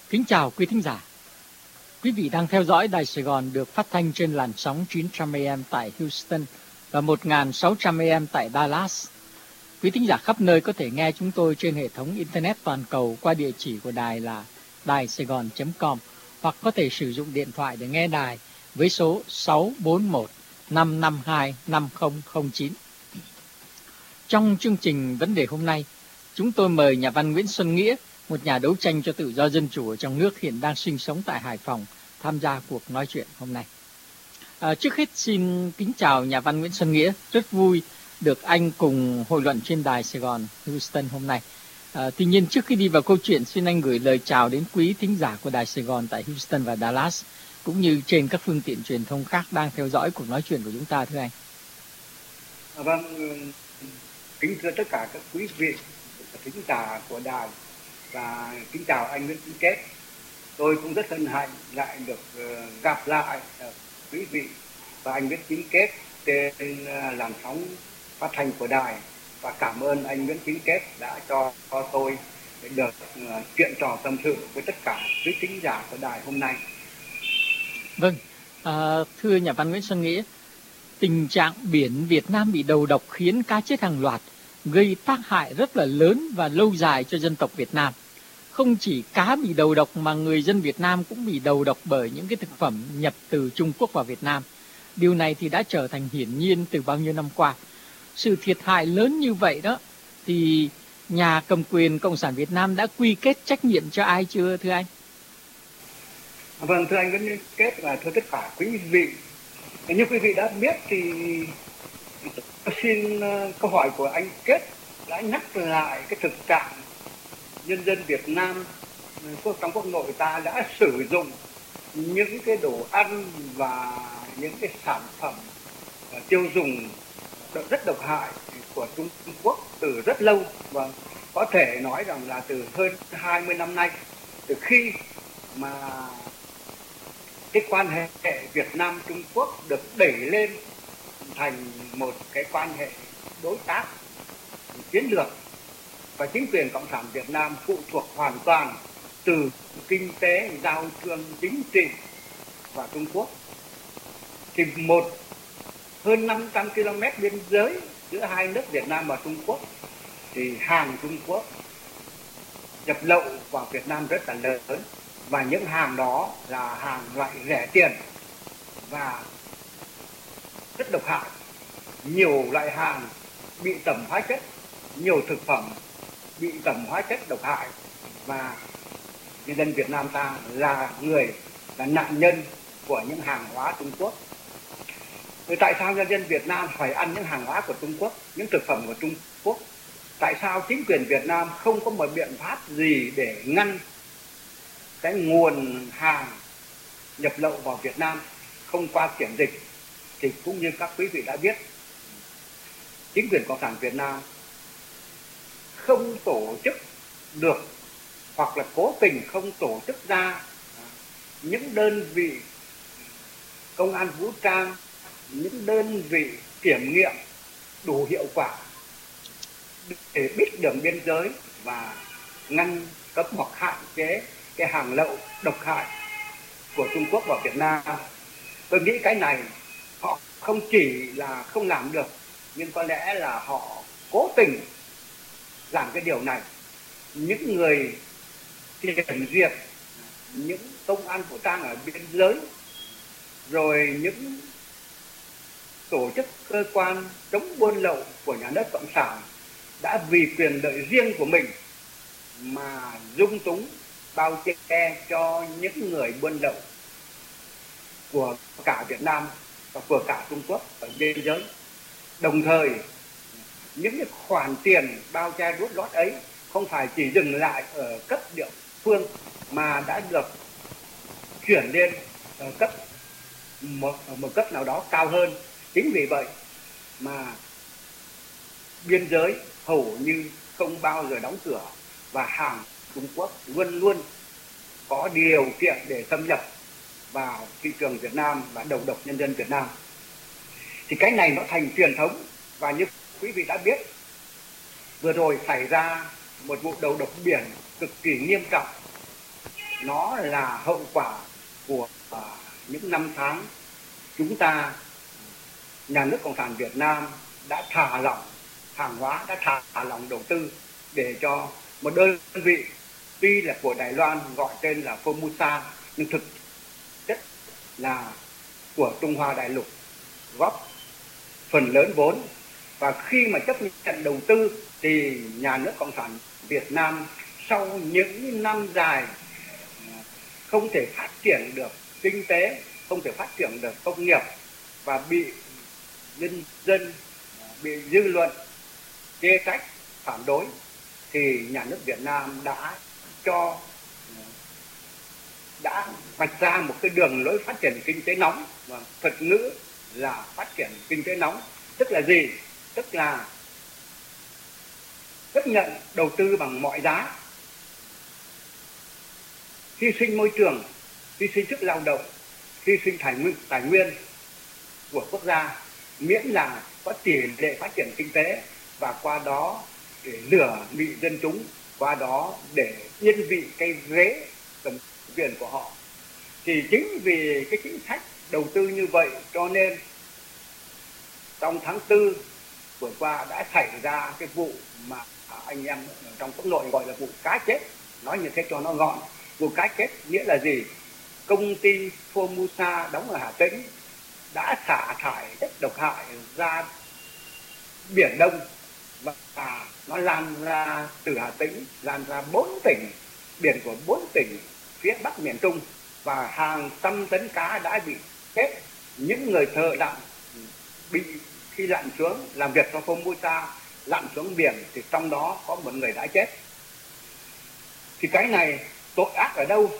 Kính chào quý thính giả. Quý vị đang theo dõi Đài Sài Gòn được phát thanh trên làn sóng 900 AM tại Houston và 1.600 AM tại Dallas. Quý thính giả khắp nơi có thể nghe chúng tôi trên hệ thống Internet toàn cầu qua địa chỉ của đài là daisaigon.com hoặc có thể sử dụng điện thoại để nghe đài với số 641 552 5009. Trong chương trình vấn đề hôm nay, chúng tôi mời nhà văn Nguyễn Xuân Nghĩa, một nhà đấu tranh cho tự do dân chủ ở trong nước hiện đang sinh sống tại Hải Phòng, tham gia cuộc nói chuyện hôm nay. Trước hết xin kính chào nhà văn Nguyễn Xuân Nghĩa, rất vui được anh cùng hội luận trên đài Sài Gòn Houston hôm nay. Tuy nhiên trước khi đi vào câu chuyện, xin anh gửi lời chào đến quý thính giả của đài Sài Gòn tại Houston và Dallas, cũng như trên các phương tiện truyền thông khác đang theo dõi cuộc nói chuyện của chúng ta, thưa anh. Vâng, kính thưa tất cả các quý vị thính giả của đài và kính chào anh Nguyễn Chí Kết. Tôi cũng rất hân hạnh lại được gặp lại quý vị và anh Nguyễn Chí Kết trên làn sóng phát thanh của đài, và cảm ơn anh Nguyễn Chí Kết đã cho tôi được chuyện trò tâm sự với tất cả quý thính giả của đài hôm nay. Vâng, thưa nhà văn Nguyễn Xuân Nghĩa, tình trạng biển Việt Nam bị đầu độc khiến cá chết hàng loạt, gây tác hại rất là lớn và lâu dài cho dân tộc Việt Nam. Không chỉ cá bị đầu độc mà người dân Việt Nam cũng bị đầu độc bởi những cái thực phẩm nhập từ Trung Quốc vào Việt Nam. Điều này thì đã trở thành hiển nhiên từ bao nhiêu năm qua. Sự thiệt hại lớn như vậy đó thì nhà cầm quyền Cộng sản Việt Nam đã quy kết trách nhiệm cho ai chưa, thưa anh? Vâng, thưa anh Nguyễn Kết và thưa tất cả quý vị. Như quý vị đã biết thì tôi xin câu hỏi của anh Kết đã nhắc lại cái thực trạng nhân dân Việt Nam trong quốc nội ta đã sử dụng những cái đồ ăn và những cái sản phẩm tiêu dùng rất độc hại của Trung Quốc từ rất lâu, và có thể nói rằng là từ hơn 20 năm nay, từ khi mà cái quan hệ Việt Nam Trung Quốc được đẩy lên thành một cái quan hệ đối tác chiến lược, và chính quyền Cộng sản Việt Nam phụ thuộc hoàn toàn từ kinh tế, giao thương, chính trị và Trung Quốc. Thì hơn 500 km biên giới giữa hai nước Việt Nam và Trung Quốc thì hàng Trung Quốc nhập lậu vào Việt Nam rất là lớn, và những hàng đó là hàng loại rẻ tiền và rất độc hại. Nhiều loại hàng bị tẩm hóa chất, nhiều thực phẩm bị tẩm hóa chất độc hại, và nhân dân Việt Nam ta là nạn nhân của những hàng hóa Trung Quốc. Rồi tại sao nhân dân Việt Nam phải ăn những hàng hóa của Trung Quốc, những thực phẩm của Trung Quốc? Tại sao chính quyền Việt Nam không có một biện pháp gì để ngăn cái nguồn hàng nhập lậu vào Việt Nam không qua kiểm dịch? Thì cũng như các quý vị đã biết, chính quyền Cộng sản Việt Nam không tổ chức được, hoặc là cố tình không tổ chức ra những đơn vị công an vũ trang, những đơn vị kiểm nghiệm đủ hiệu quả để bít đường biên giới và ngăn cấm hoặc hạn chế cái hàng lậu độc hại của Trung Quốc vào Việt Nam. Tôi nghĩ cái này họ không chỉ là không làm được, nhưng có lẽ là họ cố tình làm cái điều này. Những người kiểm duyệt, những công an vũ trang ở biên giới, rồi những tổ chức cơ quan chống buôn lậu của nhà nước Cộng sản đã vì quyền lợi riêng của mình mà dung túng, bao che cho những người buôn lậu của cả Việt Nam và của cả Trung Quốc ở biên giới. Đồng thời, những cái khoản tiền bao che đút lót ấy không phải chỉ dừng lại ở cấp địa phương mà đã được chuyển lên ở cấp một cấp nào đó cao hơn. Chính vì vậy mà biên giới hầu như không bao giờ đóng cửa, và hàng Trung Quốc luôn luôn có điều kiện để xâm nhập vào thị trường Việt Nam và đầu độc nhân dân Việt Nam. Thì cái này nó thành truyền thống, và như quý vị đã biết, vừa rồi xảy ra một vụ đầu độc biển cực kỳ nghiêm trọng nó là hậu quả của những năm tháng chúng ta, nhà nước Cộng sản Việt Nam đã thả lỏng hàng hóa, đã thả lỏng đầu tư để cho một đơn vị tuy là của Đài Loan gọi tên là Formosa nhưng thực chất là của Trung Hoa đại lục góp phần lớn vốn. Và khi mà chấp nhận đầu tư thì nhà nước Cộng sản Việt Nam sau những năm dài không thể phát triển được kinh tế, không thể phát triển được công nghiệp và bị nhân dân, bị dư luận chê trách, phản đối, thì nhà nước Việt Nam đã vạch ra một cái đường lối phát triển kinh tế nóng, và thuật ngữ là phát triển kinh tế nóng. Tức là gì? Tức là chấp nhận đầu tư bằng mọi giá, hy sinh môi trường, hy sinh sức lao động, hy sinh tài nguyên của quốc gia, miễn là có tỷ lệ phát triển kinh tế, và qua đó để lừa bịp dân chúng, qua đó để yên vị cái ghế cầm quyền của họ. Thì chính vì cái chính sách đầu tư như vậy cho nên trong tháng 4 vừa qua đã xảy ra cái vụ mà anh em trong quốc nội gọi là vụ cá chết. Nói như thế cho nó gọn, vụ cá chết nghĩa là gì? Công ty Formosa đóng ở Hà Tĩnh đã xả thải chất độc hại ra Biển Đông, và nó lan ra từ Hà Tĩnh, lan ra 4 tỉnh, biển của 4 tỉnh phía Bắc miền Trung, và hàng trăm tấn cá đã bị chết. Những người thợ lặn bị khi lặn xuống làm việc cho Formosa, lặn xuống biển thì trong đó có một người đã chết. Thì cái này tội ác ở đâu?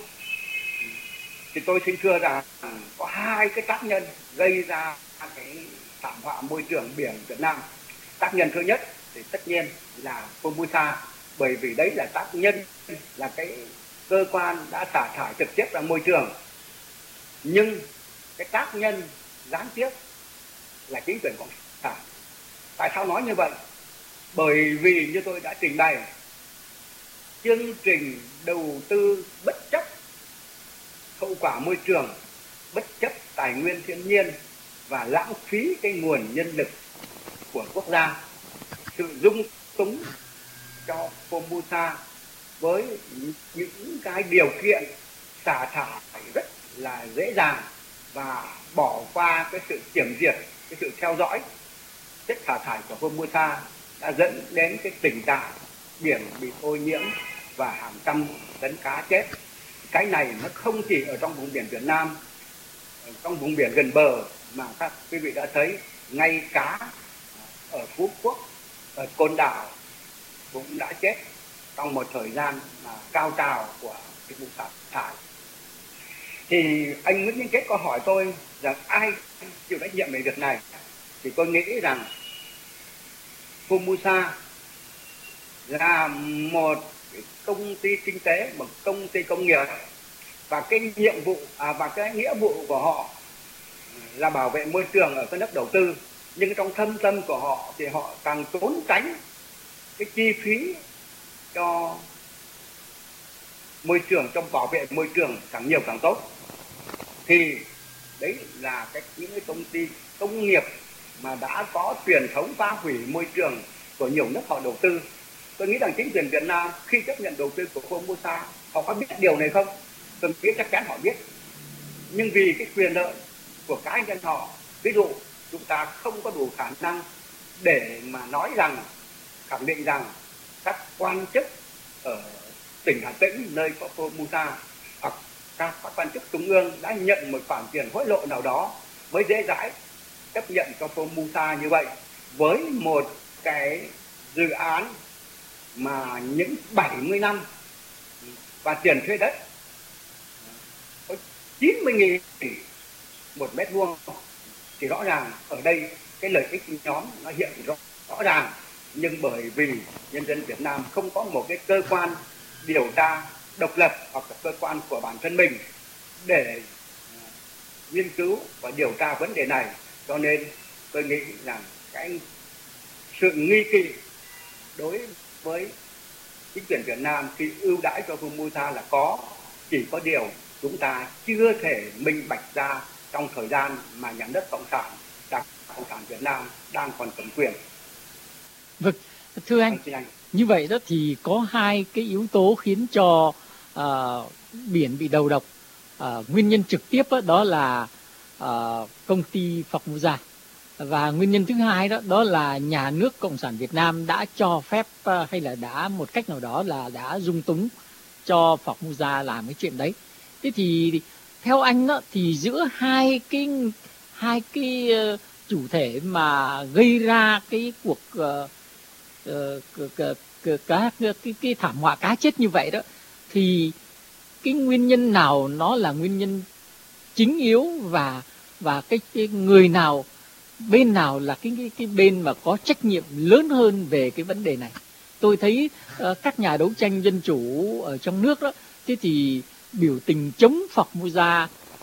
Thì tôi xin thưa rằng có hai cái tác nhân gây ra cái thảm họa môi trường biển Việt Nam. Tác nhân thứ nhất thì tất nhiên là Formosa, bởi vì đấy là tác nhân, là cái cơ quan đã xả thải trực tiếp ra môi trường. Nhưng cái tác nhân gián tiếp là chính quyền cộng sản. Tại sao nói như vậy? Bởi vì như tôi đã trình bày, chương trình đầu tư bất chấp hậu quả môi trường, bất chấp tài nguyên thiên nhiên và lãng phí cái nguồn nhân lực của quốc gia, sự dung túng cho Formosa với những cái điều kiện xả thải rất là dễ dàng và bỏ qua cái sự kiểm duyệt, cái sự theo dõi chất xả thải của Formosa, đã dẫn đến cái tình trạng biển bị ô nhiễm và hàng trăm tấn cá chết. Cái này nó không chỉ ở trong vùng biển Việt Nam, trong vùng biển gần bờ mà các quý vị đã thấy, ngay cá ở Phú Quốc, ở Côn Đảo cũng đã chết trong một thời gian cao trào của cái vụ xả thải. Thì anh Nguyễn Minh Kết có hỏi tôi rằng ai chịu trách nhiệm về việc này, thì tôi nghĩ rằng Formosa là một công ty kinh tế, một công ty công nghiệp, và cái nhiệm vụ và cái nghĩa vụ của họ là bảo vệ môi trường ở các nước đầu tư. Nhưng trong thâm tâm của họ thì họ càng trốn tránh cái chi phí cho môi trường, trong bảo vệ môi trường càng nhiều càng tốt. Thì đấy là những cái công ty công nghiệp mà đã có truyền thống phá hủy môi trường của nhiều nước họ đầu tư. Tôi nghĩ rằng chính quyền Việt Nam khi chấp nhận đầu tư của Formosa, họ có biết điều này không? Tôi biết chắc chắn họ biết. Nhưng vì cái quyền lợi của cá nhân họ, ví dụ chúng ta không có đủ khả năng để mà nói rằng, khẳng định rằng các quan chức ở tỉnh Hà Tĩnh nơi có Formosa hoặc các quan chức trung ương đã nhận một khoản tiền hối lộ nào đó mới dễ dãi chấp nhận cho Formosa như vậy, với một cái dự án mà những 70 năm và tiền thuê đất có 90.000 tỷ một mét vuông. Thì rõ ràng ở đây cái lợi ích nhóm nó hiện rõ ràng, nhưng bởi vì nhân dân Việt Nam không có một cái cơ quan điều tra độc lập hoặc là cơ quan của bản thân mình để nghiên cứu và điều tra vấn đề này, cho nên tôi nghĩ rằng cái sự nghi kỵ đối với chính quyền Việt Nam khi ưu đãi cho Formosa là có, Chỉ có điều chúng ta chưa thể minh bạch ra trong thời gian mà nhà nước Cộng sản, Đảng Cộng sản Việt Nam đang còn cầm quyền. Vâng, thưa anh, như vậy đó thì có hai cái yếu tố khiến cho biển bị đầu độc. Nguyên nhân trực tiếp đó là công ty Formosa, và nguyên nhân thứ hai đó là nhà nước Cộng sản Việt Nam đã cho phép hay là đã một cách nào đó là đã dung túng cho Formosa làm cái chuyện đấy. Thế thì theo anh đó thì giữa hai cái chủ thể mà gây ra cái cuộc cái thảm họa cá chết như vậy đó, thì cái nguyên nhân nào nó là nguyên nhân chính yếu, và cái người nào, bên nào là cái bên mà có trách nhiệm lớn hơn về cái vấn đề này? Tôi thấy các nhà đấu tranh dân chủ ở trong nước đó, thế thì biểu tình chống Formosa,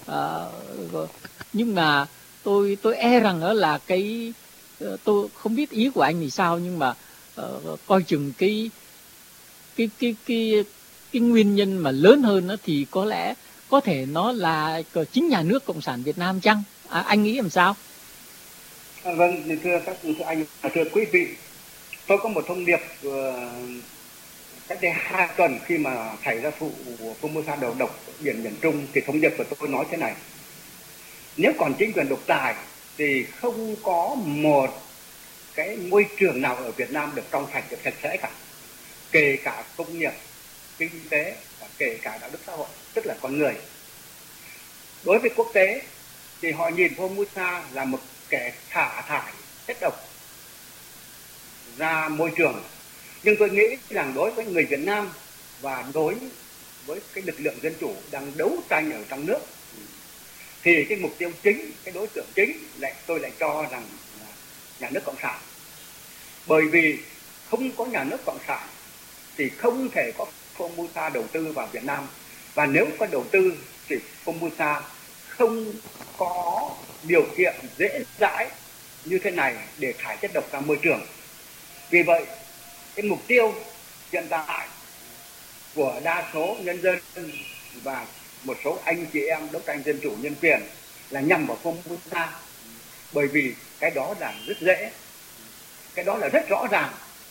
nhưng mà tôi e rằng đó là cái tôi không biết ý của anh thì sao, nhưng mà coi chừng cái nguyên nhân mà lớn hơn đó thì có lẽ có thể nó là chính nhà nước Cộng sản Việt Nam chăng? Anh nghĩ làm sao? Vâng, thưa anh, thưa quý vị, tôi có một thông điệp cách đây 2 tuần khi mà xảy ra vụ Formosa đầu độc biển miền Trung, thì thông điệp của tôi nói thế này: nếu còn chính quyền độc tài thì không có một cái môi trường nào ở Việt Nam được trong sạch, được sạch sẽ cả, kể cả công nghiệp, kinh tế và kể cả đạo đức xã hội, tức là con người. Đối với quốc tế thì họ nhìn Formosa là một kẻ xả thải chất độc ra môi trường, nhưng tôi nghĩ rằng đối với người Việt Nam và đối với cái lực lượng dân chủ đang đấu tranh ở trong nước thì cái mục tiêu chính, cái đối tượng chính tôi lại cho rằng là nhà nước Cộng sản. Bởi vì không có nhà nước Cộng sản thì không thể có Formosa đầu tư vào Việt Nam, và nếu có đầu tư thì Formosa không có điều kiện dễ dãi như thế này để thải chất độc ra môi trường. Vì vậy, cái mục tiêu hiện tại của đa số nhân dân và một số anh chị em đấu tranh dân chủ nhân quyền là nhằm vào Formosa, bởi vì cái đó là rất dễ, cái đó là rất rõ ràng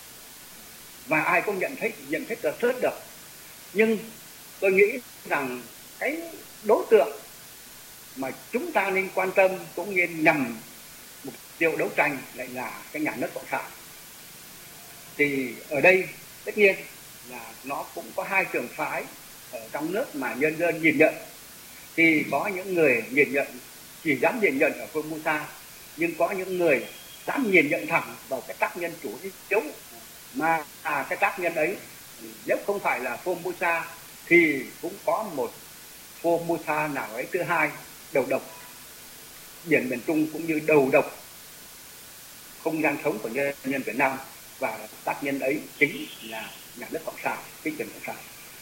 và ai cũng nhận thức được. Nhưng tôi nghĩ rằng cái đối tượng mà chúng ta nên quan tâm cũng như nhằm mục tiêu đấu tranh lại là cái nhà nước Cộng sản. Thì ở đây tất nhiên là nó cũng có hai trường phái ở trong nước mà nhân dân nhìn nhận. Thì có những người nhìn nhận, chỉ dám nhìn nhận ở Formosa, nhưng có những người dám nhìn nhận thẳng vào cái tác nhân chủ yếu, mà cái tác nhân ấy nếu không phải là Formosa thì cũng có một Formosa nào ấy thứ hai đầu độc biển miền Trung cũng như đầu độc không gian sống của nhân Việt Nam, và tác nhân ấy chính là nhà nước Cộng sản, chính quyền Cộng sản.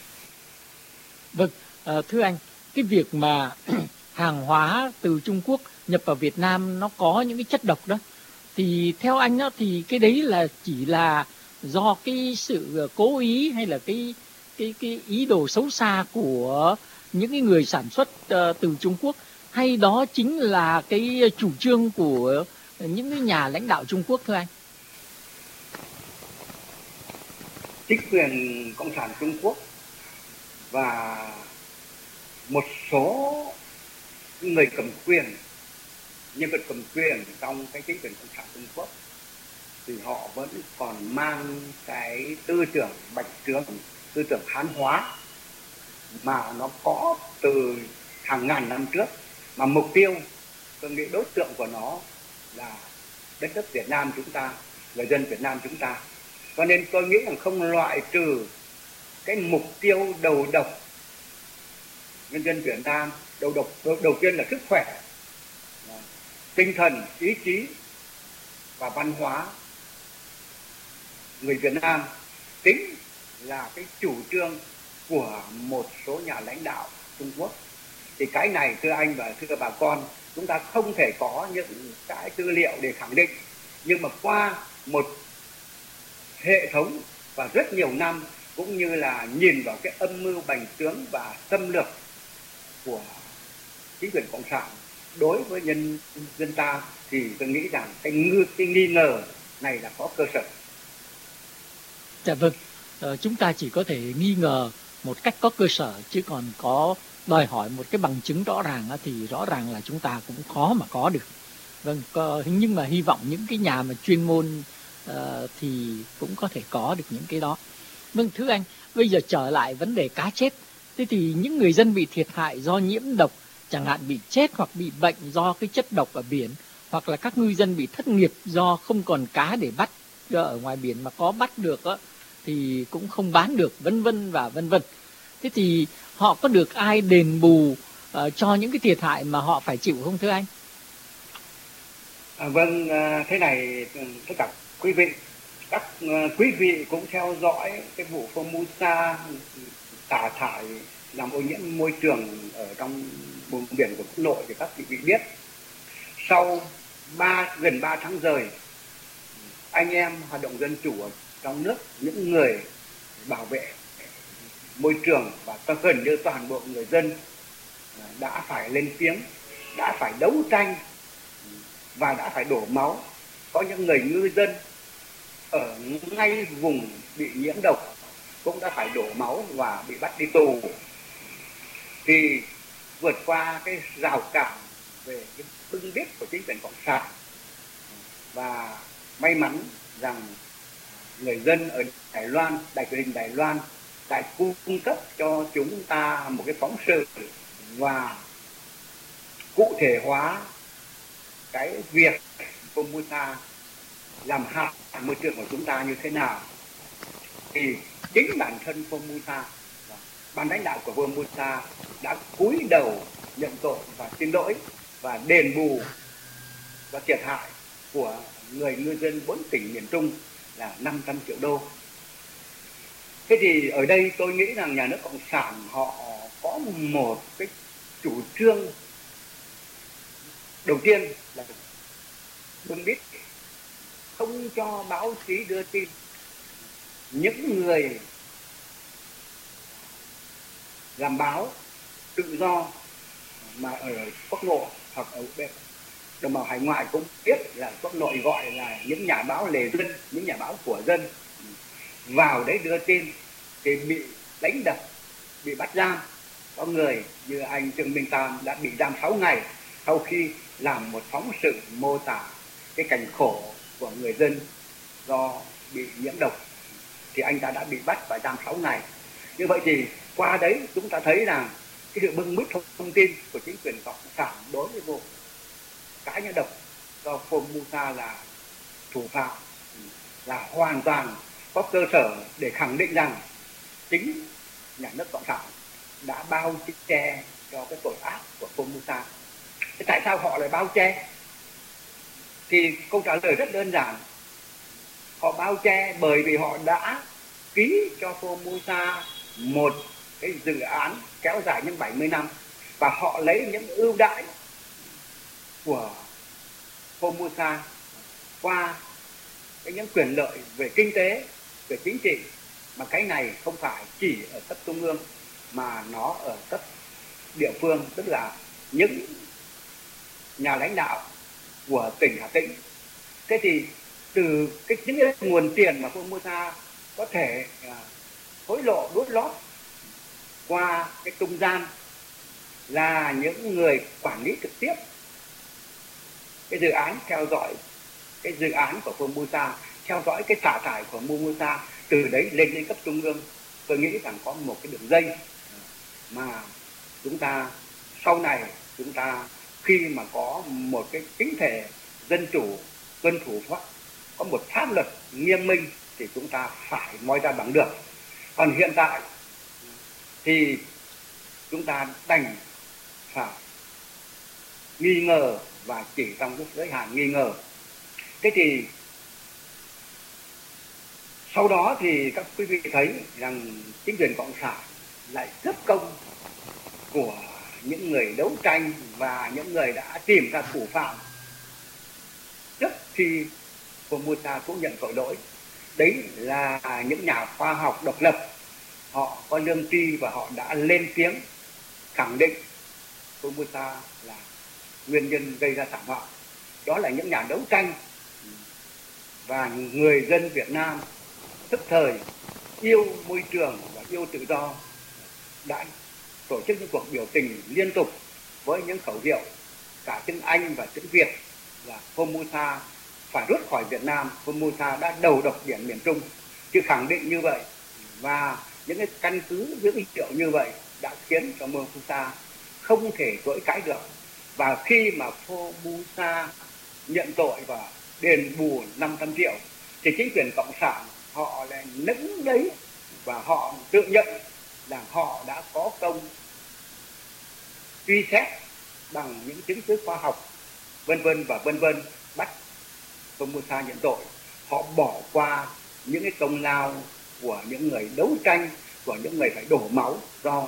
Vâng, thưa anh, cái việc mà hàng hóa từ Trung Quốc nhập vào Việt Nam nó có những cái chất độc đó, thì theo anh đó thì cái đấy là chỉ là do cái sự cố ý hay là cái ý đồ xấu xa của những cái người sản xuất từ Trung Quốc, hay đó chính là cái chủ trương của những cái nhà lãnh đạo Trung Quốc, thưa anh? Chính quyền Cộng sản Trung Quốc và một số người cầm quyền, nhân vật cầm quyền trong cái chính quyền Cộng sản Trung Quốc thì họ vẫn còn mang cái tư tưởng bạch trướng, tư tưởng hán hóa mà nó có từ hàng ngàn năm trước, mà mục tiêu tôi nghĩ đối tượng của nó là đất nước Việt Nam chúng ta, người dân Việt Nam chúng ta. Cho nên tôi nghĩ rằng không loại trừ cái mục tiêu đầu độc nhân dân Việt Nam. Đầu tiên là sức khỏe, tinh thần, ý chí và văn hóa người Việt Nam, chính là cái chủ trương của một số nhà lãnh đạo Trung Quốc. Thì cái này thưa anh và thưa bà con, chúng ta không thể có những cái tư liệu để khẳng định, nhưng mà qua một hệ thống và rất nhiều năm cũng như là nhìn vào cái âm mưu bành trướng và xâm lược của chính quyền cộng sản đối với nhân dân ta, thì tôi nghĩ rằng cái nghi ngờ này là có cơ sở. Dạ vâng, chúng ta chỉ có thể nghi ngờ một cách có cơ sở, chứ còn có đòi hỏi một cái bằng chứng rõ ràng thì rõ ràng là chúng ta cũng khó mà có được. Vâng, nhưng mà hy vọng những cái nhà mà chuyên môn thì cũng có thể có được những cái đó. Vâng, thưa anh, bây giờ trở lại vấn đề cá chết. Thế thì những người dân bị thiệt hại do nhiễm độc, chẳng hạn bị chết hoặc bị bệnh do cái chất độc ở biển, hoặc là các ngư dân bị thất nghiệp do không còn cá để bắt ở ngoài biển, mà có bắt được thì cũng không bán được, vân vân và vân vân. Thế thì họ có được ai đền bù cho những cái thiệt hại mà họ phải chịu không thưa anh? Vâng, thế này, tất cả quý vị, các quý vị cũng theo dõi cái vụ Formosa xả thải làm ô nhiễm môi trường ở trong vùng biển của quốc nội thì các vị biết, sau gần 3 tháng rời, anh em hoạt động dân chủ ở trong nước, những người bảo vệ môi trường và gần như toàn bộ người dân đã phải lên tiếng, đã phải đấu tranh và đã phải đổ máu. Có những người ngư dân ở ngay vùng bị nhiễm độc cũng đã phải đổ máu và bị bắt đi tù. Thì vượt qua cái rào cản về cái bưng bít của chính quyền cộng sản, và may mắn rằng người dân ở Đài Loan, đài truyền hình Đài Loan đã cung cấp cho chúng ta một cái phóng sự và cụ thể hóa cái việc Formosa làm hại môi trường của chúng ta như thế nào. Thì chính bản thân Formosa, ban lãnh đạo của Formosa đã cúi đầu nhận tội và xin lỗi và đền bù và thiệt hại của người ngư dân 4 tỉnh miền Trung là 500 triệu đô. Thế thì ở đây tôi nghĩ rằng nhà nước cộng sản họ có một cái chủ trương đầu tiên là bưng bít, không cho báo chí đưa tin. Những người làm báo tự do mà ở quốc nội hoặc ở đồng bào hải ngoại cũng biết là quốc nội gọi là những nhà báo lề dân, những nhà báo của dân, vào đấy đưa tin thì bị đánh đập, bị bắt giam. Có người như anh Trương Minh Tam đã bị giam 6 ngày sau khi làm một phóng sự mô tả cái cảnh khổ của người dân do bị nhiễm độc, thì anh ta đã bị bắt và giam 6 ngày. Như vậy thì qua đấy chúng ta thấy rằng cái sự bưng bít thông tin của chính quyền cộng sản đối với vụ cá nhiễm độc do Formosa là thủ phạm là hoàn toàn có cơ sở để khẳng định rằng chính nhà nước cộng sản đã bao che cho cái tội ác của Formosa. Thế tại sao họ lại bao che? Thì câu trả lời rất đơn giản. Họ bao che bởi vì họ đã ký cho Formosa một cái dự án kéo dài những 70 năm, và họ lấy những ưu đãi của Formosa qua những quyền lợi về kinh tế, về chính trị, mà cái này không phải chỉ ở cấp trung ương mà nó ở cấp địa phương, tức là những nhà lãnh đạo của tỉnh Hà Tĩnh. Thế thì từ những cái nguồn tiền mà Formosa có thể hối lộ đút lót qua cái trung gian là những người quản lý trực tiếp cái dự án, theo dõi cái dự án của Formosa, theo dõi cái xả thải của Formosa, từ đấy lên cấp trung ương. Tôi nghĩ rằng có một cái đường dây mà chúng ta sau này, chúng ta khi mà có một cái chính thể dân chủ, tuân thủ pháp, có một pháp luật nghiêm minh thì chúng ta phải moi ra bằng được. Còn hiện tại thì chúng ta đành phải nghi ngờ và chỉ trong cái giới hạn nghi ngờ. Thế thì sau đó thì các quý vị thấy rằng chính quyền cộng sản lại cướp công của những người đấu tranh và những người đã tìm ra thủ phạm trước khi Formosa cũng nhận tội lỗi. Đấy là những nhà khoa học độc lập họ có lương tri và họ đã lên tiếng khẳng định Formosa là nguyên nhân gây ra thảm họa. Đó là những nhà đấu tranh và người dân Việt Nam tức thời yêu môi trường và yêu tự do đã tổ chức những cuộc biểu tình liên tục với những khẩu hiệu cả tiếng Anh và tiếng Việt là Formosa phải rút khỏi Việt Nam, Formosa đã đầu độc biển miền Trung. Chứ khẳng định như vậy và những cái căn cứ dữ liệu như vậy đã khiến cho Formosa không thể chối cãi được. Và khi mà Formosa nhận tội và đền bù 500 triệu thì chính quyền cộng sản họ lại nững đấy và họ tự nhận là họ đã có công truy xét bằng những chứng cứ khoa học vân vân và vân vân, bắt Formosa nhận tội. Họ bỏ qua những cái công lao của những người đấu tranh, của những người phải đổ máu, do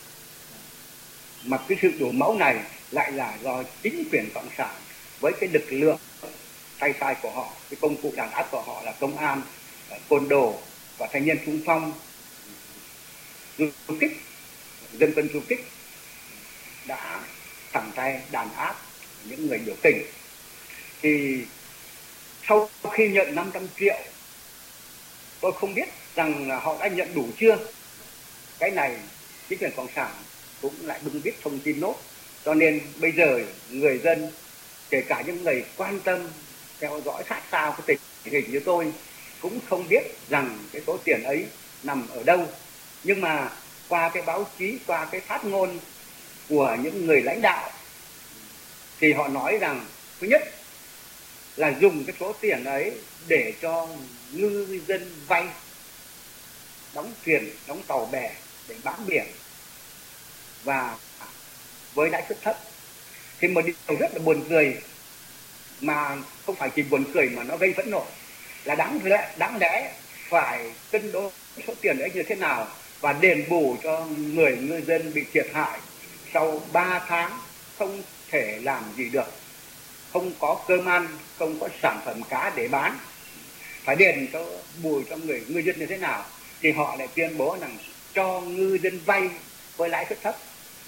mà cái sự đổ máu này lại là do chính quyền cộng sản với cái lực lượng tay sai của họ, cái công cụ đàn áp của họ là công an, côn đồ và thanh niên xung phong, du kích, dân quân du kích đã thẳng tay đàn áp những người biểu tình. Thì sau khi nhận 500 triệu, tôi không biết rằng là họ đã nhận đủ chưa. Cái này chính quyền cộng sản cũng lại bưng bít thông tin nốt. Cho nên bây giờ người dân, kể cả những người quan tâm theo dõi sát sao cái tình hình như tôi, cũng không biết rằng cái số tiền ấy nằm ở đâu. Nhưng mà qua cái báo chí, qua cái phát ngôn của những người lãnh đạo thì họ nói rằng thứ nhất là dùng cái số tiền ấy để cho ngư dân vay, đóng thuyền, đóng tàu bè để bám biển và với lãi suất thấp. Thì một điều rất là buồn cười, mà không phải chỉ buồn cười mà nó gây phẫn nộ, là đáng lẽ phải cân đối số tiền ấy như thế nào và đền bù cho người ngư dân bị thiệt hại sau 3 tháng không thể làm gì được, không có cơm ăn, không có sản phẩm cá để bán, phải đền cho bù cho người ngư dân như thế nào. Thì họ lại tuyên bố rằng cho ngư dân vay với lãi suất thấp.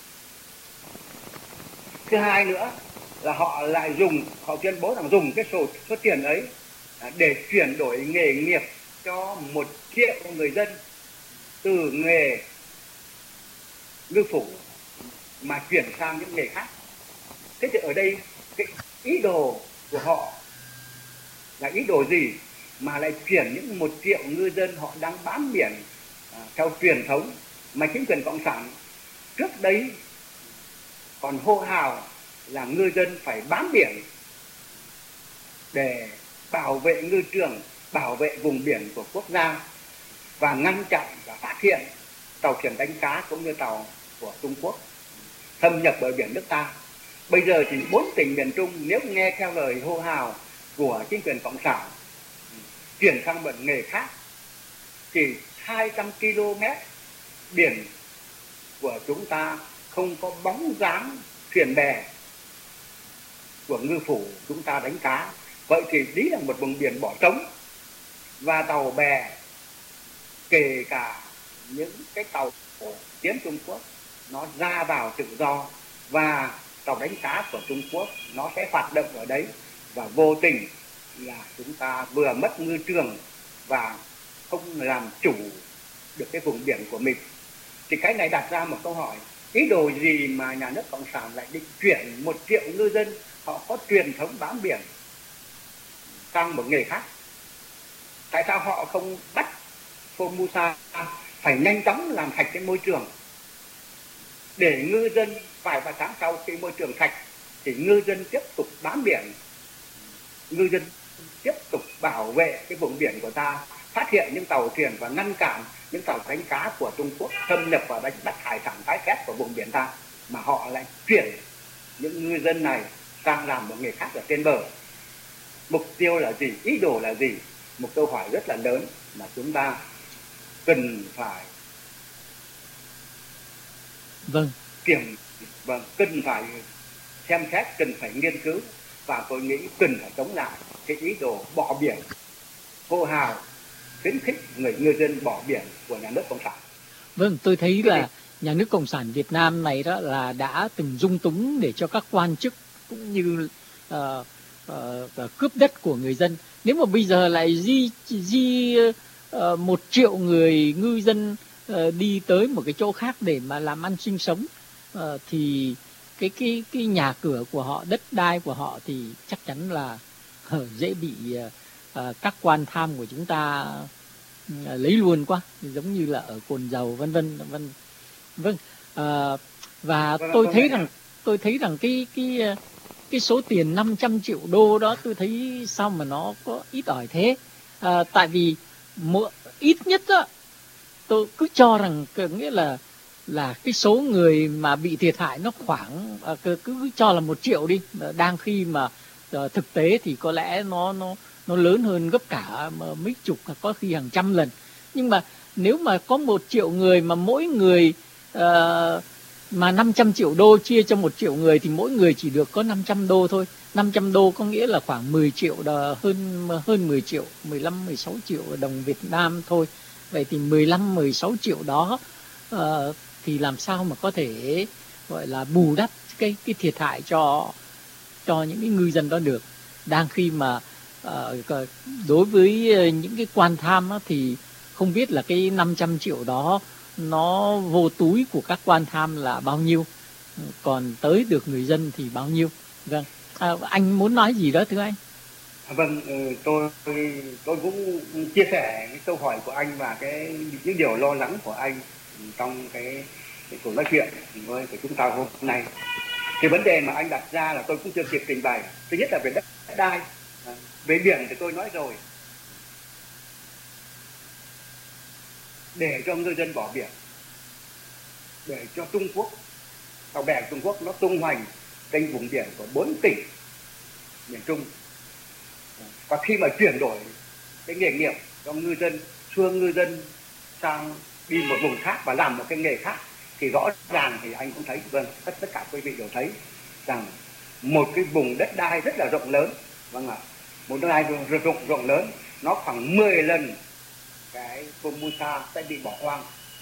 Thứ hai nữa là họ lại họ tuyên bố rằng dùng cái số tiền ấy để chuyển đổi nghề nghiệp cho 1 triệu người dân từ nghề ngư phủ mà chuyển sang những nghề khác. Thế thì ở đây cái ý đồ của họ là ý đồ gì mà lại chuyển những 1 triệu ngư dân họ đang bám biển theo truyền thống mà chính quyền cộng sản trước đấy còn hô hào là ngư dân phải bám biển để bảo vệ ngư trường, bảo vệ vùng biển của quốc gia và ngăn chặn và phát hiện tàu thuyền đánh cá cũng như tàu của Trung Quốc thâm nhập bờ biển nước ta. Bây giờ thì 4 tỉnh miền Trung nếu nghe theo lời hô hào của chính quyền cộng sản chuyển sang một nghề khác thì 200 km biển của chúng ta không có bóng dáng thuyền bè của ngư phủ chúng ta đánh cá. Vậy thì đấy là một vùng biển bỏ trống, và tàu bè kể cả những cái tàu của tiếng Trung Quốc nó ra vào tự do, và tàu đánh cá của Trung Quốc nó sẽ hoạt động ở đấy, và vô tình là chúng ta vừa mất ngư trường và không làm chủ được cái vùng biển của mình. Thì cái này đặt ra một câu hỏi, ý đồ gì mà nhà nước cộng sản lại định chuyển 1 triệu ngư dân họ có truyền thống bám biển sang một nghề khác? Tại sao họ không bắt Formosa phải nhanh chóng làm sạch cái môi trường để ngư dân vài ba tháng sau khi môi trường sạch thì ngư dân tiếp tục bám biển, ngư dân tiếp tục bảo vệ cái vùng biển của ta, phát hiện những tàu thuyền và ngăn cản những tàu đánh cá của Trung Quốc thâm nhập và đánh bắt hải sản trái phép của vùng biển ta, mà họ lại chuyển những ngư dân này sang làm một nghề khác ở trên bờ. Mục tiêu là gì? Ý đồ là gì? Một câu hỏi rất là lớn mà chúng ta cần phải cần phải xem xét, cần phải nghiên cứu, và tôi nghĩ cần phải chống lại cái ý đồ bỏ biển, hô hào khuyến khích người ngư dân bỏ biển của nhà nước cộng sản. Vâng, tôi thấy là nhà nước Cộng sản Việt Nam này đó là đã từng dung túng để cho các quan chức cũng như cướp đất của người dân. Nếu mà bây giờ lại di 1 triệu người ngư dân đi tới một cái chỗ khác để mà làm ăn sinh sống, thì cái nhà cửa của họ, đất đai của họ thì chắc chắn là dễ bị các quan tham của chúng ta lấy luôn quá, giống như là ở Cồn Dầu vân vân vân. Vâng, và tôi thấy rằng cái số tiền 500 triệu đô đó, tôi thấy sao mà nó có ít ỏi thế. Tại vì ít nhất đó, tôi cứ cho rằng nghĩa là cái số người mà bị thiệt hại nó khoảng cứ cho là 1 triệu đi, đang khi mà thực tế thì có lẽ nó lớn hơn gấp cả mấy chục, có khi hàng trăm lần. Nhưng mà nếu mà có 1 triệu người mà mỗi người mà 500 triệu đô chia cho 1 triệu người thì mỗi người chỉ được có 500 đô thôi. 500 đô có nghĩa là khoảng 10 triệu, hơn 10 triệu, 15, 16 triệu đồng Việt Nam thôi. Vậy thì 15, 16 triệu đó thì làm sao mà có thể gọi là bù đắp cái thiệt hại cho những cái ngư dân đó được. Đang khi mà đối với những cái quan tham đó, thì không biết là cái 500 triệu đó nó vô túi của các quan tham là bao nhiêu, còn tới được người dân thì bao nhiêu. Vâng, anh muốn nói gì đó thưa anh? Vâng, tôi cũng chia sẻ cái câu hỏi của anh và những điều lo lắng của anh trong cái cuộc nói chuyện với chúng ta hôm nay. Thì vấn đề mà anh đặt ra là tôi cũng chưa kịp trình bày. Thứ nhất là về đất đai, về biển thì tôi nói rồi, để cho ngư dân bỏ biển, để cho Trung Quốc, tàu bè Trung Quốc nó tung hoành trên vùng biển của 4 tỉnh miền Trung. Và khi mà chuyển đổi cái nghề nghiệp cho ngư dân, xua ngư dân sang đi một vùng khác và làm một cái nghề khác, thì rõ ràng thì anh cũng thấy, vâng, tất cả quý vị đều thấy rằng một cái vùng đất đai rất là rộng lớn, vâng ạ, một đất đai rộng lớn, nó khoảng 10 lần cái Formosa sẽ bị bỏ hoang,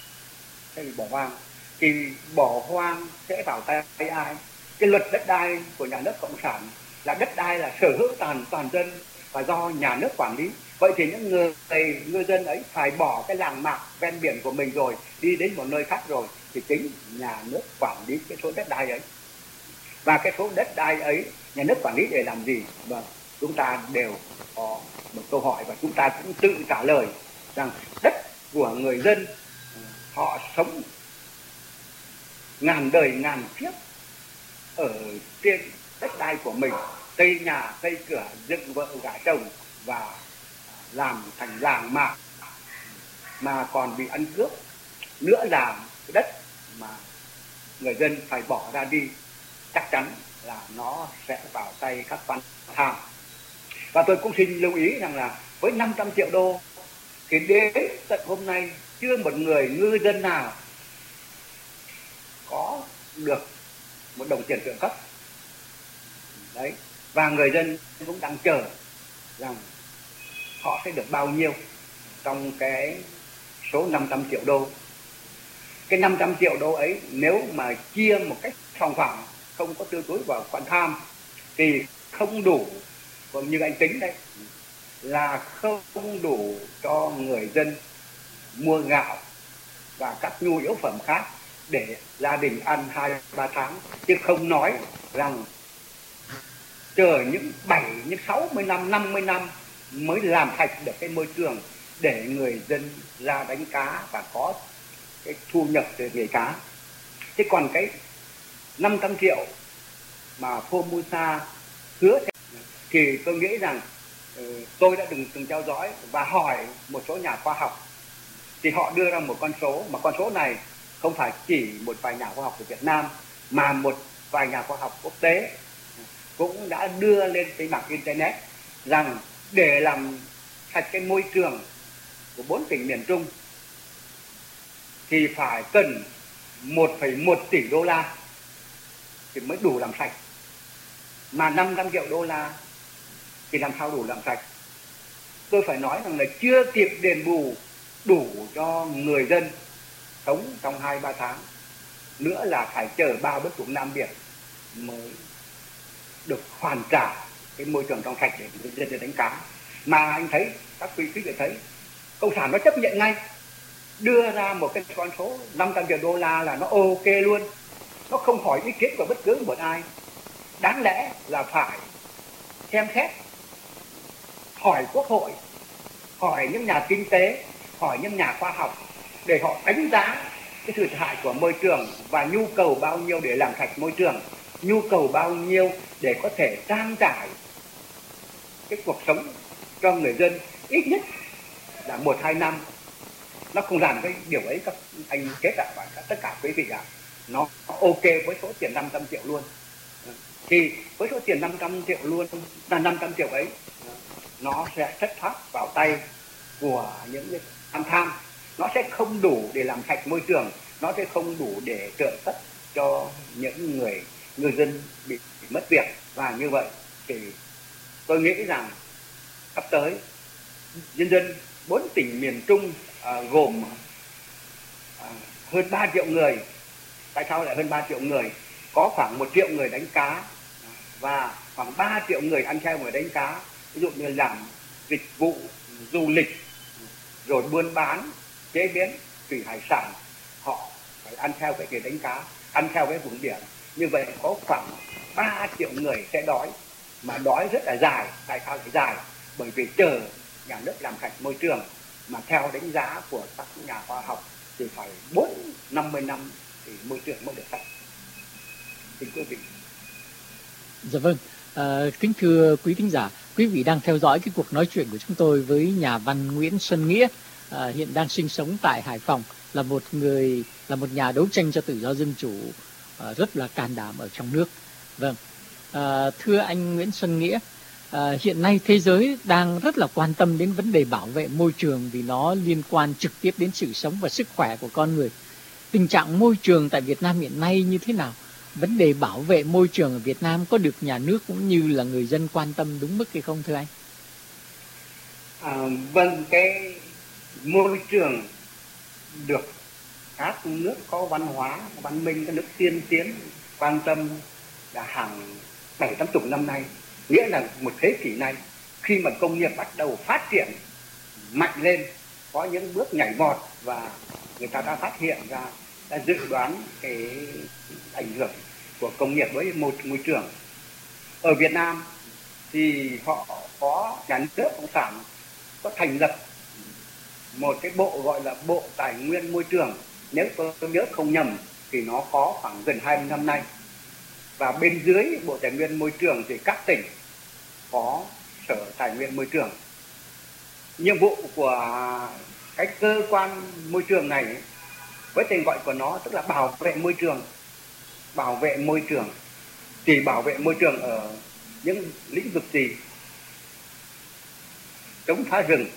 thì bỏ hoang sẽ vào tay ai? Cái luật đất đai của nhà nước Cộng sản là đất đai là sở hữu toàn dân và do nhà nước quản lý. Vậy thì những người ngư dân ấy phải bỏ cái làng mạc ven biển của mình rồi đi đến một nơi khác rồi thì chính nhà nước quản lý cái số đất đai ấy. Và cái số đất đai ấy nhà nước quản lý để làm gì? Vâng, chúng ta đều có một câu hỏi và chúng ta cũng tự trả lời rằng đất của người dân, họ sống ngàn đời ngàn kiếp ở trên đất đai của mình, xây nhà xây cửa, dựng vợ gả chồng và làm thành làng mạc, mà còn bị ăn cướp nữa là cái đất mà người dân phải bỏ ra đi, chắc chắn là nó sẽ vào tay các quan tham. Và tôi cũng xin lưu ý rằng là với 500 triệu đô thì đến tận hôm nay chưa một người ngư dân nào có được một đồng tiền trợ cấp đấy, và người dân cũng đang chờ rằng họ sẽ được bao nhiêu trong cái số 500 triệu đô. Cái 500 triệu đô ấy nếu mà chia một cách sòng phẳng, không có tiêu túi vào quan tham, thì không đủ, còn như anh tính đấy là không đủ cho người dân mua gạo và các nhu yếu phẩm khác để gia đình ăn 2-3 tháng, chứ không nói rằng chờ những 60 năm, 50 năm mới làm sạch được cái môi trường để người dân ra đánh cá và có cái thu nhập từ nghề cá. Thế còn cái 500 triệu mà Formosa hứa thì tôi nghĩ rằng tôi đã từng theo dõi và hỏi một số nhà khoa học, thì họ đưa ra một con số, mà con số này không phải chỉ một vài nhà khoa học của Việt Nam mà một vài nhà khoa học quốc tế cũng đã đưa lên trên mạng internet rằng để làm sạch cái môi trường của 4 tỉnh miền Trung thì phải cần 1,1 tỷ đô la thì mới đủ làm sạch, mà 500 triệu đô la thì làm sao đủ làm sạch. Tôi phải nói rằng là chưa kịp đền bù đủ cho người dân sống trong 2-3 tháng nữa là phải chờ 3-4 chục năm biển mới được hoàn trả cái môi trường trong sạch để người dân đánh cá. Mà anh thấy, các quý vị thấy, Cộng sản nó chấp nhận ngay, đưa ra một cái con số 500 triệu đô la là nó ok luôn. Nó không hỏi ý kiến của bất cứ một ai. Đáng lẽ là phải xem xét, hỏi Quốc hội, hỏi những nhà kinh tế, hỏi những nhà khoa học để họ đánh giá cái sự hại của môi trường và nhu cầu bao nhiêu để làm sạch môi trường, nhu cầu bao nhiêu để có thể trang trải cái cuộc sống cho người dân ít nhất là 1-2 năm. Nó không làm cái điều ấy, các anh kết ạ và tất cả quý vị ạ, nó ok với số tiền 500 triệu luôn. Thì với số tiền 500 triệu luôn, là 500 triệu ấy, nó sẽ thất thoát vào tay của những tham, nó sẽ không đủ để làm sạch môi trường, nó sẽ không đủ để trợ cấp cho những người dân bị mất việc. Và như vậy thì tôi nghĩ rằng sắp tới nhân dân 4 tỉnh miền Trung gồm hơn 3 triệu người. Tại sao lại hơn 3 triệu người? Có khoảng 1 triệu người đánh cá và khoảng 3 triệu người ăn theo người đánh cá, ví dụ như làm dịch vụ du lịch rồi buôn bán chế biến thủy hải sản, họ phải ăn theo cái nghề đánh cá, ăn theo cái vùng biển. Như vậy có khoảng 3 triệu người sẽ đói, mà đói rất là dài. Tại sao lại dài? Bởi vì chờ nhà nước làm sạch môi trường, mà theo đánh giá của các nhà khoa học thì phải 40-50 năm thì môi trường mới được sạch. Kính quý vị. Dạ vâng, kính thưa quý thính giả, quý vị đang theo dõi cái cuộc nói chuyện của chúng tôi với nhà văn Nguyễn Xuân Nghĩa, hiện đang sinh sống tại Hải Phòng, là một nhà đấu tranh cho tự do dân chủ rất là can đảm ở trong nước. Vâng, thưa anh Nguyễn Xuân Nghĩa, hiện nay thế giới đang rất là quan tâm đến vấn đề bảo vệ môi trường vì nó liên quan trực tiếp đến sự sống và sức khỏe của con người. Tình trạng môi trường tại Việt Nam hiện nay như thế nào? Vấn đề bảo vệ môi trường ở Việt Nam có được nhà nước cũng như là người dân quan tâm đúng mức hay không thưa anh? Vâng, cái môi trường được các nước có văn hóa, văn minh, các nước tiên tiến quan tâm đã hàng 7-80 năm nay, nghĩa là một thế kỷ nay. Khi mà công nghiệp bắt đầu phát triển mạnh lên, có những bước nhảy vọt và người ta đã phát hiện ra, đã dự đoán cái ảnh hưởng của công nghiệp với môi trường. Ở Việt Nam thì họ có, nhà nước cộng sản có thành lập một cái bộ gọi là Bộ Tài nguyên Môi trường. Nếu tôi nhớ không nhầm thì nó có khoảng gần 20 năm nay. Và bên dưới Bộ Tài nguyên Môi trường thì các tỉnh có Sở Tài nguyên Môi trường. Nhiệm vụ của cái cơ quan môi trường này với tên gọi của nó tức là bảo vệ môi trường. Bảo vệ môi trường thì bảo vệ môi trường ở những lĩnh vực gì? Chống phá rừng,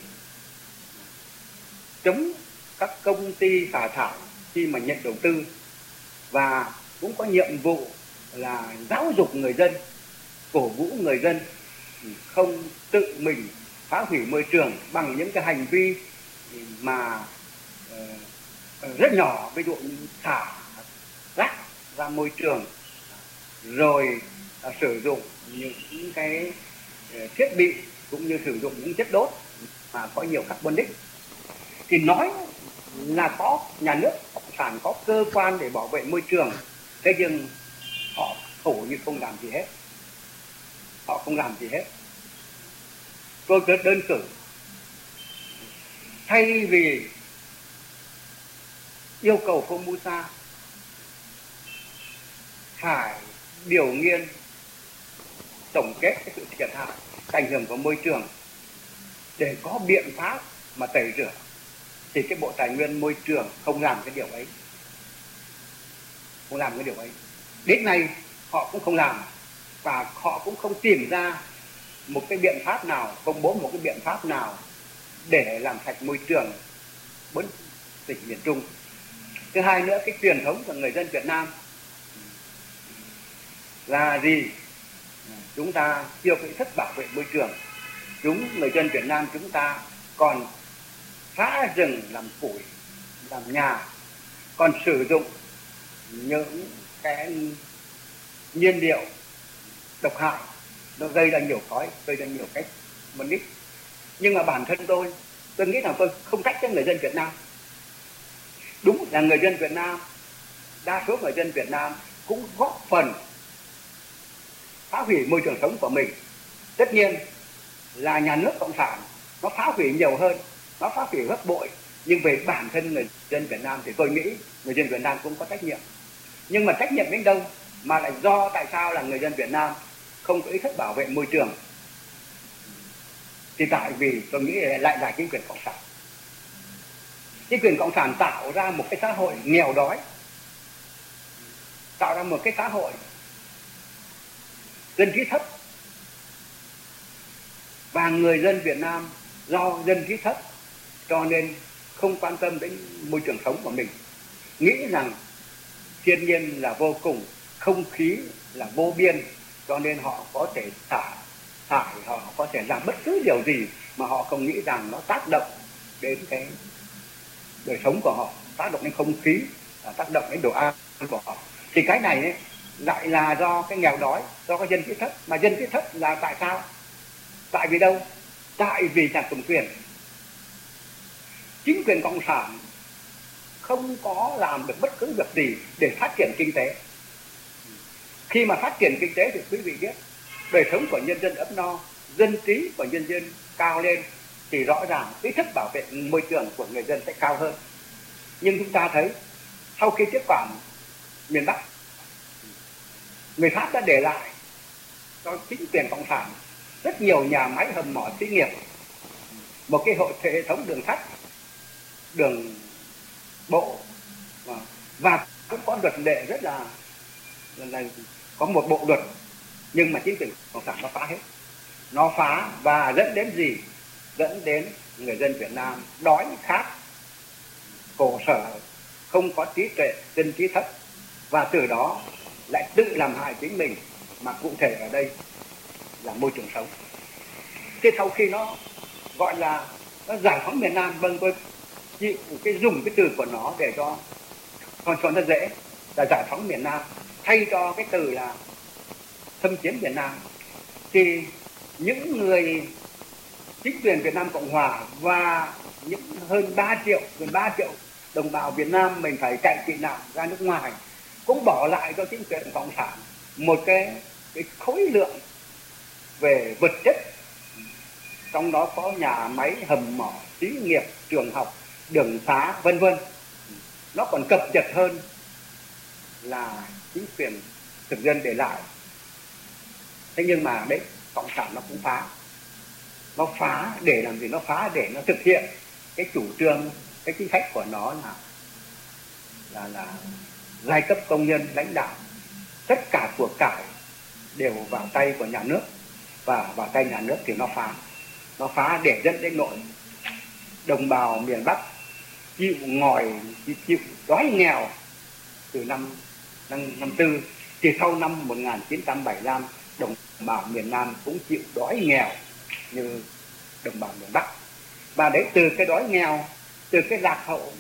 chống các công ty xả thải khi mà nhận đầu tư, và cũng có nhiệm vụ là giáo dục người dân, cổ vũ người dân không tự mình phá hủy môi trường bằng những cái hành vi mà rất nhỏ, ví dụ như xả rác ra môi trường, rồi sử dụng những cái thiết bị cũng như sử dụng những chất đốt mà có nhiều carbonic. Thì nói là có nhà nước cộng sản có cơ quan để bảo vệ môi trường, thế nhưng họ hầu như không làm gì hết. Họ không làm gì hết. Tôi cứ đơn cử, thay vì yêu cầu Formosa phải điều nghiên tổng kết cái sự thiệt hại, ảnh hưởng của môi trường để có biện pháp mà tẩy rửa, thì cái Bộ Tài nguyên Môi trường không làm cái điều ấy. Không làm cái điều ấy. Đến nay họ cũng không làm, và họ cũng không tìm ra một cái biện pháp nào, công bố một cái biện pháp nào để làm sạch môi trường 4 tỉnh miền Trung. Thứ hai nữa, cái truyền thống của người dân Việt Nam là gì? Chúng ta chưa có ý thức bảo vệ môi trường. Người dân Việt Nam chúng ta còn phá rừng làm củi, làm nhà, còn sử dụng những cái nhiên liệu độc hại, nó gây ra nhiều khói, gây ra nhiều cách mất đích. Nhưng mà bản thân tôi nghĩ là tôi không trách cho người dân Việt Nam. Đúng là người dân Việt Nam, đa số người dân Việt Nam cũng góp phần phá hủy môi trường sống của mình. Tất nhiên là nhà nước cộng sản nó phá hủy nhiều hơn, nó phá hủy gấp bội, nhưng về bản thân người dân Việt Nam thì tôi nghĩ người dân Việt Nam cũng có trách nhiệm. Nhưng mà trách nhiệm đến đâu mà lại do tại sao là người dân Việt Nam không có ý thức bảo vệ môi trường? Thì tại vì tôi nghĩ lại là chính quyền cộng sản. Chính quyền cộng sản tạo ra một cái xã hội nghèo đói, tạo ra một cái xã hội dân trí thấp, và người dân Việt Nam do dân trí thấp cho nên không quan tâm đến môi trường sống của mình, nghĩ rằng thiên nhiên là vô cùng, không khí là vô biên, cho nên họ có thể thải, họ có thể làm bất cứ điều gì mà họ không nghĩ rằng nó tác động đến cái đời sống của họ, tác động đến không khí, tác động đến đồ ăn của họ. Thì cái này ấy, lại là do cái nghèo đói, do cái dân trí thấp. Mà dân trí thấp là tại sao? Tại vì đâu? Tại vì nhà cầm quyền. Chính quyền cộng sản không có làm được bất cứ việc gì để phát triển kinh tế. Khi mà phát triển kinh tế thì quý vị biết đời sống của nhân dân ấm no, dân trí của nhân dân cao lên, thì rõ ràng ý thức bảo vệ môi trường của người dân sẽ cao hơn. Nhưng chúng ta thấy sau khi tiếp quản miền Bắc, người Pháp đã để lại cho chính quyền cộng sản rất nhiều nhà máy hầm mỏ xí nghiệp, một cái hệ thống đường sắt, đường bộ, và cũng có luật lệ rất là có một bộ luật, nhưng mà chính quyền cộng sản nó phá hết. Nó phá và dẫn đến gì? Dẫn đến người dân Việt Nam đói khát, khổ sở, không có trí tuệ, dân trí thấp, và từ đó lại tự làm hại chính mình, mà cụ thể ở đây là môi trường sống. Thế sau khi nó gọi là nó giải phóng miền Nam, vâng, tôi chịu dùng cái từ của nó để cho nó dễ, là giải phóng miền Nam, thay cho cái từ là xâm chiếm miền Nam. Thì những người chính quyền Việt Nam Cộng Hòa và những hơn 3 triệu, gần 3 triệu đồng bào Việt Nam mình phải chạy tị nạn ra nước ngoài, cũng bỏ lại cho chính quyền cộng sản một cái khối lượng về vật chất, trong đó có nhà máy hầm mỏ, xí nghiệp, trường học, đường xá, vân vân. Nó còn cập nhật hơn là chính quyền thực dân để lại. Thế nhưng mà đấy, cộng sản nó cũng phá. Nó phá để làm gì? Nó phá để nó thực hiện cái chủ trương, cái chính sách của nó là giai cấp công nhân lãnh đạo, tất cả của cải đều vào tay của nhà nước, và vào tay nhà nước thì nó phá để dẫn đến nỗi đồng bào miền Bắc chịu đói nghèo từ năm 54. Thì sau năm 1975, đồng bào miền Nam cũng chịu đói nghèo như đồng bào miền Bắc. Và đấy, từ cái đói nghèo, từ cái lạc hậu,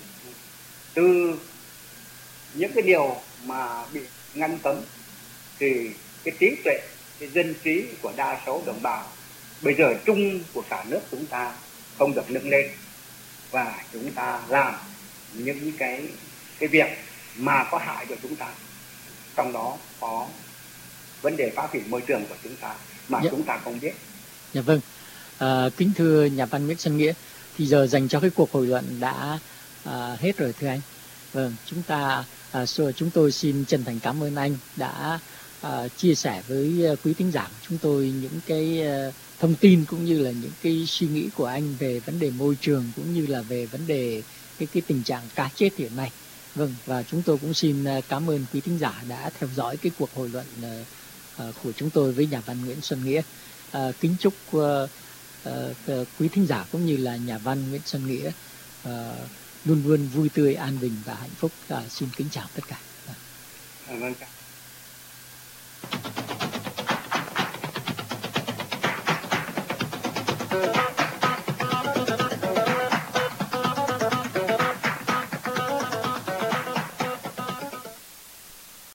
từ những cái điều mà bị ngăn cấm, thì cái trí tuệ, cái dân trí của đa số đồng bào bây giờ chung của cả nước chúng ta không được nâng lên, và chúng ta làm những cái việc mà có hại cho chúng ta. Trong đó có vấn đề phá hủy môi trường của chúng ta mà chúng ta không biết. Dạ vâng. Kính thưa nhà văn Nguyễn Xuân Nghĩa, thì giờ dành cho cái cuộc hội luận đã hết rồi thưa anh. Vâng, chúng tôi xin chân thành cảm ơn anh đã chia sẻ với quý thính giả của chúng tôi những cái thông tin cũng như là những cái suy nghĩ của anh về vấn đề môi trường, cũng như là về vấn đề cái tình trạng cá chết hiện nay. Vâng, và chúng tôi cũng xin cảm ơn quý thính giả đã theo dõi cái cuộc hội luận của chúng tôi với nhà văn Nguyễn Xuân Nghĩa. Kính chúc quý thính giả cũng như là nhà văn Nguyễn Xuân Nghĩa luôn luôn vui tươi, an bình và hạnh phúc. Xin kính chào tất cả. Vâng.